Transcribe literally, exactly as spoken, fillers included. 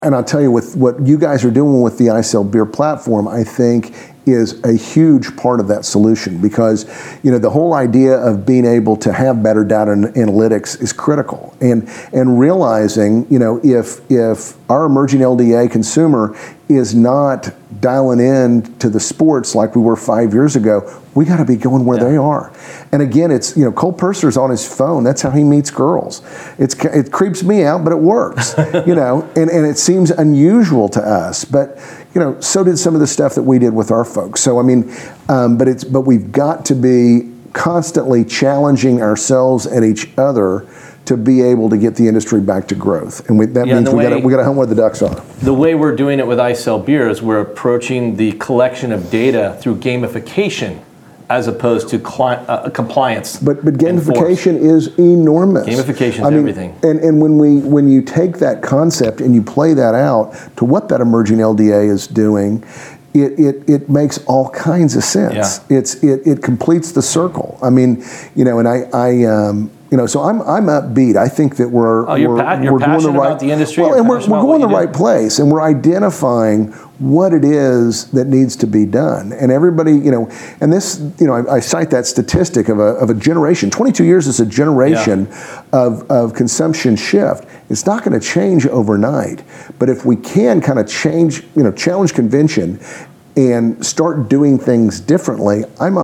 And I'll tell you, with what you guys are doing with the iSell Beer platform, I think is a huge part of that solution, because you know the whole idea of being able to have better data and analytics is critical, and and realizing you know if if our emerging L D A consumer is not dialing in to the sports like we were five years ago, we got to be going where yeah. they are. And again, it's you know Cole Purser's on his phone. That's how he meets girls. It's it creeps me out, but it works. you know, and and it seems unusual to us, but you know, so did some of the stuff that we did with our folks. So I mean, um, but it's but we've got to be constantly challenging ourselves and each other to be able to get the industry back to growth, and we, that yeah, means we got we got to hunt where the ducks are. The way we're doing it with iSell Beer is we're approaching the collection of data through gamification, as opposed to cli- uh, compliance. But but gamification is enormous. Gamification is I mean, everything. And and when we when you take that concept and you play that out to what that emerging L D A is doing, it it it makes all kinds of sense. Yeah. It's it it completes the circle. I mean, you know, and I I um. You know, so I'm I'm upbeat. I think that we're oh, you're we're, pa- you're we're doing the right about the industry. Well, and we're, we're going the right do. place, and we're identifying what it is that needs to be done. And everybody, you know, and this, you know, I, I cite that statistic of a of a generation. twenty-two years is a generation yeah. of of consumption shift. It's not going to change overnight, but if we can kind of change, you know, challenge convention and start doing things differently, I'm